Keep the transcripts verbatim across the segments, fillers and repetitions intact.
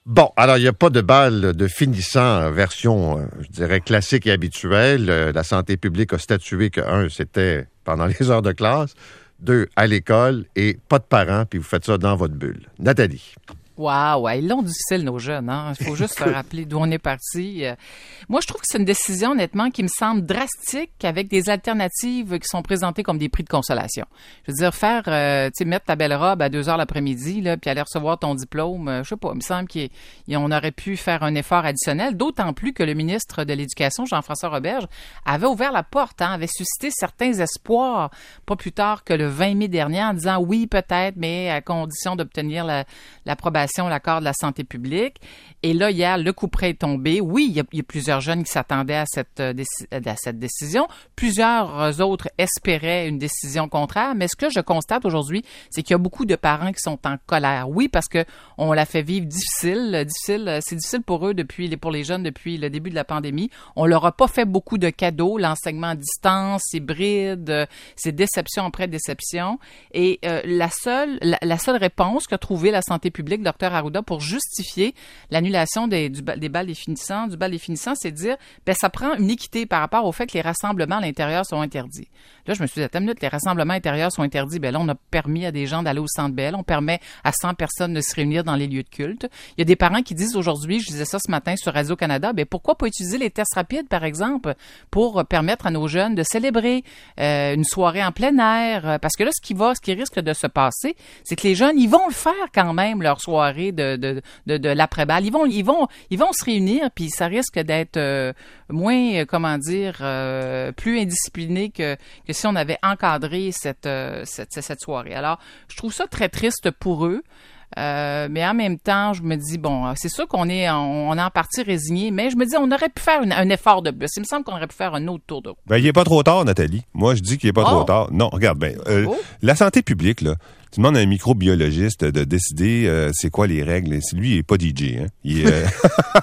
Bon, alors il n'y a pas de bal de finissant version, euh, je dirais, classique et habituelle. Euh, la santé publique a statué que, un, c'était pendant les heures de classe, deux, à l'école, et pas de parents, puis vous faites ça dans votre bulle. Nathalie. Wow, ils l'ont difficile, nos jeunes. Hein? Il faut juste se rappeler d'où on est parti. Euh, moi, je trouve que c'est une décision, honnêtement, qui me semble drastique avec des alternatives qui sont présentées comme des prix de consolation. Je veux dire, faire, euh, tu sais, mettre ta belle robe à deux heures l'après-midi, là, puis aller recevoir ton diplôme, euh, je sais pas, il me semble qu'on aurait pu faire un effort additionnel, d'autant plus que le ministre de l'Éducation, Jean-François Roberge, avait ouvert la porte, hein, avait suscité certains espoirs, pas plus tard que le vingt mai dernier, en disant oui, peut-être, mais à condition d'obtenir la, l'approbation l'accord de la santé publique. Et là, hier, le coup près est tombé. Oui, il y a, il y a plusieurs jeunes qui s'attendaient à cette, à cette décision. Plusieurs autres espéraient une décision contraire. Mais ce que je constate aujourd'hui, c'est qu'il y a beaucoup de parents qui sont en colère. Oui, parce que on l'a fait vivre difficile. difficile c'est difficile pour eux, depuis pour les jeunes, depuis le début de la pandémie. On leur a pas fait beaucoup de cadeaux. L'enseignement à distance, c'est bride, c'est déception après déception. Et euh, la seule la, la seule réponse qu'a trouvée la santé publique, docteur Arruda, pour justifier l'annulation des, du, des balles des finissants, du bal des finissants, c'est de dire, ben ça prend une équité par rapport au fait que les rassemblements à l'intérieur sont interdits. Là, je me suis dit, attends une minute, les rassemblements intérieurs sont interdits. Ben là, on a permis à des gens d'aller au Centre Bell, on permet à cent personnes de se réunir dans les lieux de culte. Il y a des parents qui disent aujourd'hui, je disais ça ce matin sur Radio-Canada, ben pourquoi pas utiliser les tests rapides, par exemple, pour permettre à nos jeunes de célébrer euh, une soirée en plein air? Parce que là, ce qui va, ce qui risque de se passer, c'est que les jeunes, ils vont le faire quand même, leur soirée de, de, de, de l'après-balle. Ils vont, ils vont, ils vont se réunir, puis ça risque d'être euh, moins, euh, comment dire, euh, plus indiscipliné que, que si on avait encadré cette, euh, cette, cette soirée. Alors, je trouve ça très triste pour eux. Euh, mais en même temps, je me dis, bon, c'est sûr qu'on est, on, on est en partie résigné, mais je me dis, on aurait pu faire une, un effort de plus. Il me semble qu'on aurait pu faire un autre tour de roue. Ben, il n'est pas trop tard, Nathalie. Moi, je dis qu'il n'est pas oh. trop tard. Non, regarde, ben, euh, oh. la santé publique, là, tu demandes à un microbiologiste de décider euh, c'est quoi les règles. Lui, il n'est pas D J, hein. Il est... Euh...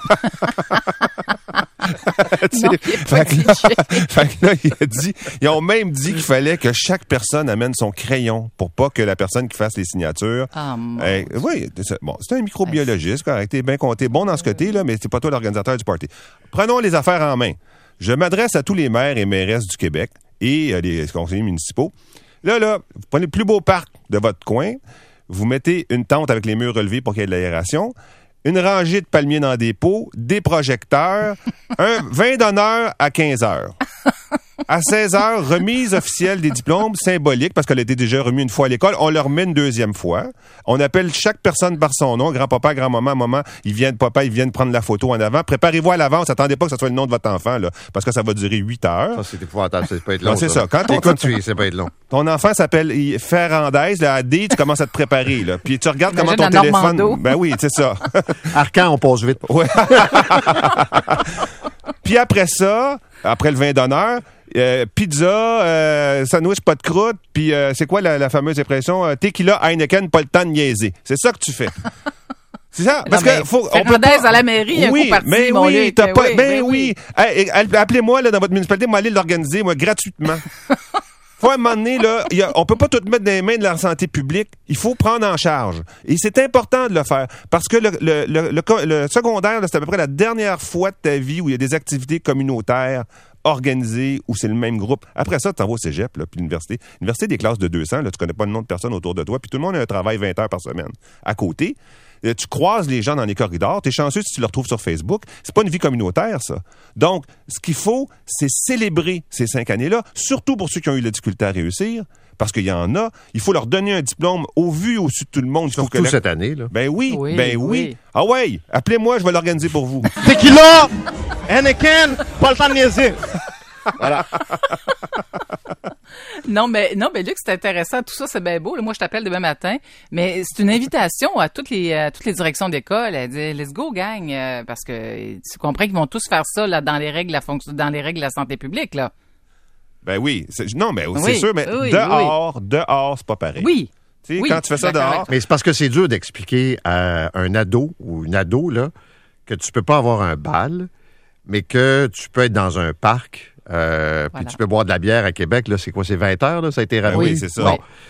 non, fait, que là, fait que là, il a dit, ils ont même dit qu'il fallait que chaque personne amène son crayon pour pas que la personne qui fasse les signatures. Ah, euh, oui, c'est, bon, c'est un microbiologiste, correct, t'es bien compté, bon dans ce côté là, mais c'est pas toi l'organisateur du party. Prenons les affaires en main. Je m'adresse à tous les maires et mairesses du Québec et euh, les conseillers municipaux. Là, là, vous prenez le plus beau parc de votre coin, vous mettez une tente avec les murs relevés pour qu'il y ait de l'aération, une rangée de palmiers dans des pots, des projecteurs, un vin d'honneur à quinze heures. À seize heures, remise officielle des diplômes, symbolique, parce qu'elle a été déjà remise une fois à l'école. On le remet une deuxième fois. On appelle chaque personne par son nom. Grand-papa, grand-maman, maman, ils viennent, papa, ils viennent prendre la photo en avant. Préparez-vous à l'avance. Attendez pas que ce soit le nom de votre enfant, là, parce que ça va durer huit heures. Ça, c'est épouvantable. Ça peut être long. Non, c'est ça. ça. Quand on, Écoute, tu, ça peut être long. Ton enfant s'appelle Ferrandez, là, à D, tu commences à te préparer, là. Puis tu regardes Imagine comment ton téléphone. Normando. Ben oui, c'est ça. Arcan, on pose vite. Ouais. Puis après ça, après le vin d'honneur, Euh, pizza, euh, sandwich pas de croûte, puis euh, c'est quoi la, la fameuse expression? Euh, tequila, Heineken, pas le temps de niaiser. C'est ça que tu fais. C'est ça? Parce non, que faut. On peut pas... à la mairie, oui, un coup parti, mais mon oui, Luc, t'as pas. oui, ben oui. oui. Hey, appelez-moi là dans votre municipalité, moi aller l'organiser, moi gratuitement. Faut à un moment donné, là, y a, on peut pas tout mettre dans les mains de la santé publique. Il faut prendre en charge. Et c'est important de le faire. Parce que le, le, le, le, le secondaire, là, c'est à peu près la dernière fois de ta vie où il y a des activités communautaires organisées, où c'est le même groupe. Après ça, tu t'en vas au cégep, là, puis l'université. L'université des classes de deux cents, là, tu connais pas le nom de personne autour de toi, puis tout le monde a un travail vingt heures par semaine. À côté, tu croises les gens dans les corridors, t'es chanceux si tu le retrouves sur Facebook. C'est pas une vie communautaire, ça. Donc, ce qu'il faut, c'est célébrer ces cinq années-là, surtout pour ceux qui ont eu la difficulté à réussir, parce qu'il y en a. Il faut leur donner un diplôme au vu, au dessus de tout le monde. Surtout que la... cette année, là. Ben oui, oui ben oui. oui. Ah ouais, appelez-moi, je vais l'organiser pour vous. Tequila, Heineken, pas le temps de niaiser. Voilà. Non, mais non, mais Luc, c'est intéressant. Tout ça, c'est bien beau. Là, moi, je t'appelle demain matin, mais c'est une invitation à toutes les à toutes les directions d'école. Elle dit, let's go, gang, euh, parce que tu comprends qu'ils vont tous faire ça là dans les règles, la fonction, dans les règles de la santé publique, là. Ben oui, c'est, non, mais c'est oui, sûr, mais oui, dehors, oui. dehors, c'est pas pareil. Oui. Tu sais, oui, quand tu fais ça dehors. Mais c'est parce que c'est dur d'expliquer à un ado ou une ado là que tu peux pas avoir un bal, mais que tu peux être dans un parc. Euh, voilà. Puis tu peux boire de la bière à Québec, là, c'est quoi, c'est vingt heures, là, ça a été rappelé? Oui, c'est ça. Bon. Oui.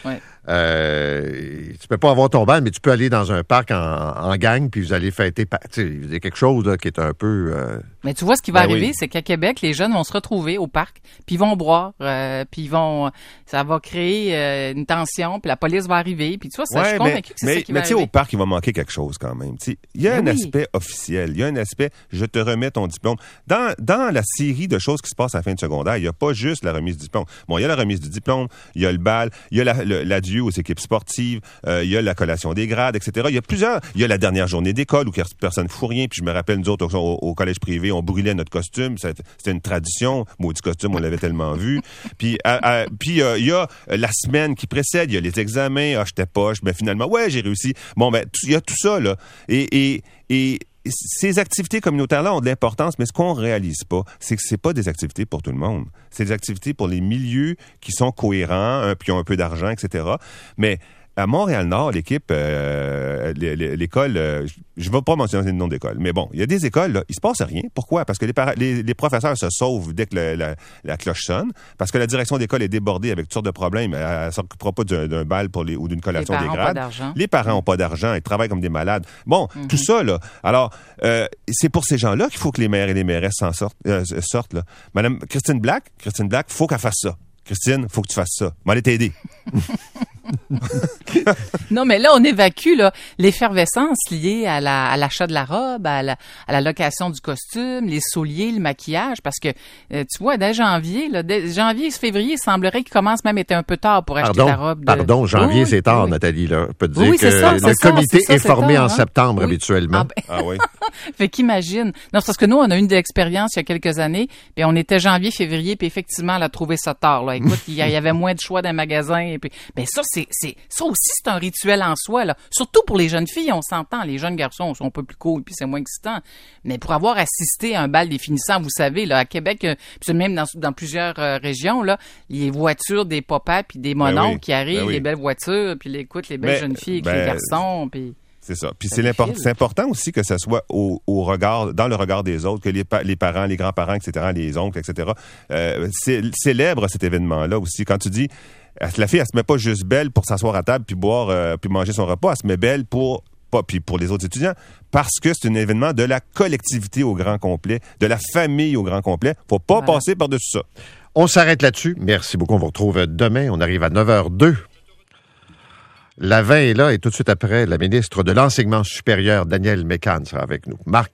Euh, tu peux pas avoir ton bal, mais tu peux aller dans un parc en, en gang, puis vous allez fêter. Tu sais, il y a quelque chose là, qui est un peu. Euh... Mais tu vois, ce qui va Ben arriver, oui. c'est qu'à Québec, les jeunes vont se retrouver au parc, puis ils vont boire, euh, puis ils vont. Ça va créer euh, une tension, puis la police va arriver, puis tu vois, ça, je suis Ouais, convaincu que c'est mais, ça qui mais va tu sais, arriver. au parc, il va manquer quelque chose quand même. Tu sais, il y a Mais un oui. aspect officiel, il y a un aspect je te remets ton diplôme. Dans, dans la série de choses qui se passent à la fin de secondaire, il n'y a pas juste la remise du diplôme. Bon, il y a la remise du diplôme, il y a le bal, il y a la, le, l'adieu aux équipes sportives, euh, il y a la collation des grades, et cetera. Il y a plusieurs. Il y a la dernière journée d'école où personne ne fout rien. Puis je me rappelle, nous autres, au, au collège privé, on brûlait notre costume. C'était une tradition. Maudit costume, on l'avait tellement vu. Puis à, à, puis euh, il y a la semaine qui précède, il y a les examens. Ah, j'étais poche, mais finalement, ouais, j'ai réussi. Bon, ben, il y a tout ça, là. Et, et, et ces activités communautaires-là ont de l'importance, mais ce qu'on réalise pas, c'est que c'est pas des activités pour tout le monde. C'est des activités pour les milieux qui sont cohérents, hein, puis qui ont un peu d'argent, et cetera. Mais à Montréal-Nord, l'équipe, euh, l'école, euh, je ne vais pas mentionner le nom d'école, mais bon, il y a des écoles, là, il se passe rien. Pourquoi? Parce que les, para- les, les professeurs se sauvent dès que le, la, la cloche sonne, parce que la direction d'école est débordée avec toutes sortes de problèmes. Elle ne s'occupera pas d'un, d'un bal pour les, ou d'une collation Les des parents ont grades. pas d'argent. Les parents n'ont pas d'argent, ils travaillent comme des malades. Bon, Mm-hmm. tout ça, là. Alors, euh, c'est pour ces gens-là qu'il faut que les maires et les mairesses s'en sortent, euh, sortent, là. Madame Christine Black, Christine Black, faut qu'elle fasse ça. Christine, faut que tu fasses ça. M'allez t'aider. Non, mais là, on évacue là, l'effervescence liée à, la, à l'achat de la robe, à la, à la location du costume, les souliers, le maquillage, parce que, euh, tu vois, dès janvier, là, dès janvier, février, il semblerait qu'il commence même à être un peu tard pour acheter Pardon, la robe. De... pardon, janvier, Oui, c'est tard, oui. Nathalie. Là. On peut te dire Oui, que c'est ça, le c'est ça, comité c'est ça, est c'est formé tard, en hein? septembre Oui. habituellement. Ah, ben, Ah oui. fait qu'imagine. Non, c'est parce que nous, on a eu une expérience il y a quelques années, puis on était janvier, février, puis effectivement, elle a trouvé ça tard. Là. Écoute, il y avait moins de choix dans les magasins. Et puis, ben ça, c'est, c'est, ça aussi, c'est un rituel en soi. Là. Surtout pour les jeunes filles, on s'entend. Les jeunes garçons sont un peu plus cool, puis c'est moins excitant. Mais pour avoir assisté à un bal des finissants, vous savez, là, à Québec, euh, puis même dans, dans plusieurs euh, régions, là, les voitures des papas puis des mononcles Ben oui, qui arrivent, ben oui. les belles voitures, puis les, écoute, les belles Ben, jeunes filles avec ben, les garçons, puis... C'est ça. Puis Ça c'est, l'import- défile. c'est important aussi que ça soit au, au regard, dans le regard des autres, que les, pa- les parents, les grands-parents, et cetera, les oncles, et cetera, euh, c'est, célèbrent cet événement-là aussi. Quand tu dis, la fille, elle se met pas juste belle pour s'asseoir à table puis boire, euh, puis manger son repas, elle se met belle pour pas puis pour les autres étudiants, parce que c'est un événement de la collectivité au grand complet, de la famille au grand complet. Faut pas Voilà. passer par-dessus ça. On s'arrête là-dessus. Merci beaucoup. On vous retrouve demain. On arrive à neuf heures deux. La vingt est là et tout de suite après, la ministre de l'Enseignement supérieur, Danielle Mécan, sera avec nous. Marc